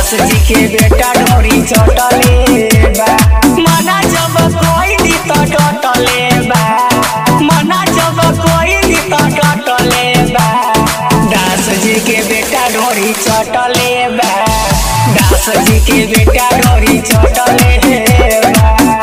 दास जी के बेटा ढोरी चटले बा। मना जब कोई दी तो डटले बा, मना जब कोई दी तो डटले बा। दास जी के बेटा ढोरी चटले बा, दास जी के बेटा ढोरी चटले बा।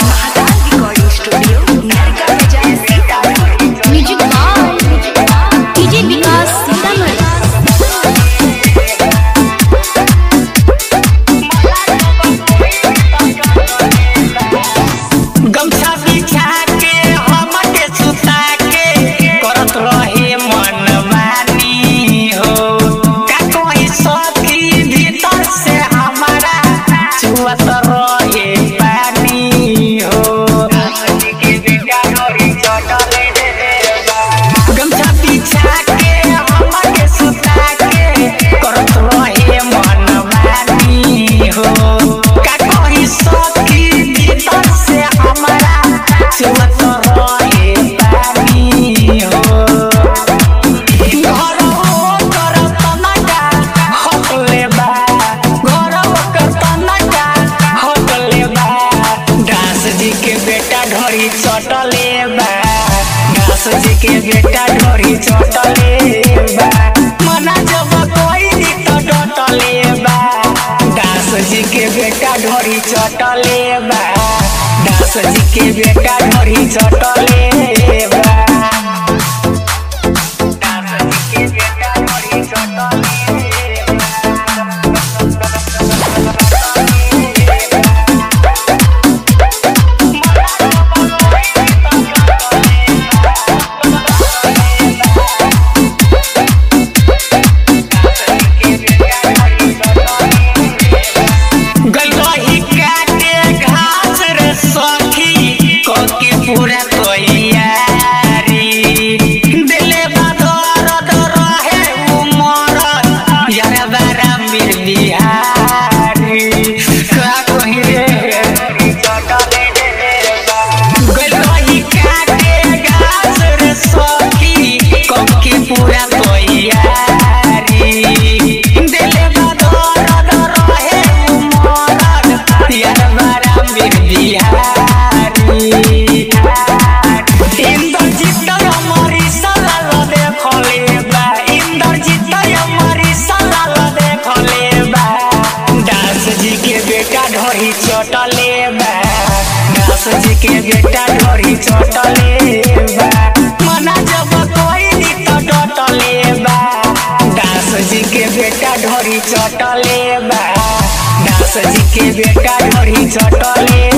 चटले बा, दास जी के बेटा ढोरी चटले बा। मना जब कोई दी तो डटले बा, दास जी के बेटा ढोरी चटले बा, दास जी के बेटा ढोरी चटले बा। दास जी के बेटा ढोरी चटले पूरा तैयारी दिले बदर रहे उमर यार बारा मेर बिहारी का कही रे गलही काटे घास रे सखी कके पूरा तैयारी दिले बदर रहे उमर यार बारा मेर बिहारी। ढोरी चटले बा, दास जी के बेटा ढोरी चटले बा। मना जब कोई दी तो डटले बा, दास जी के बेटा ढोरी चटले बा, दास जी के बेटा ढोरी चटले